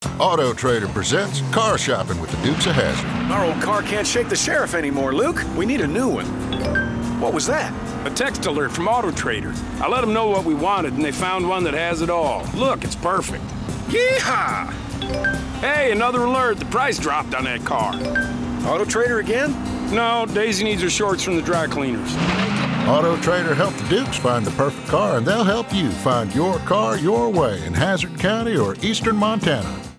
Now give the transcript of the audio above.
Auto Trader presents Car Shopping with the Dukes of Hazzard. Our old car can't shake the sheriff anymore, Luke. We need a new one. What was that? A text alert from Auto Trader. I let them know what we wanted, and they found one that has it all. Look, it's perfect. Yeehaw! Hey, another alert. The price dropped on that car. Auto Trader again? No, Daisy needs her shorts from the dry cleaners. Auto Trader helped the Dukes find the perfect car, and they'll help you find your car your way in Hazzard County or eastern Montana.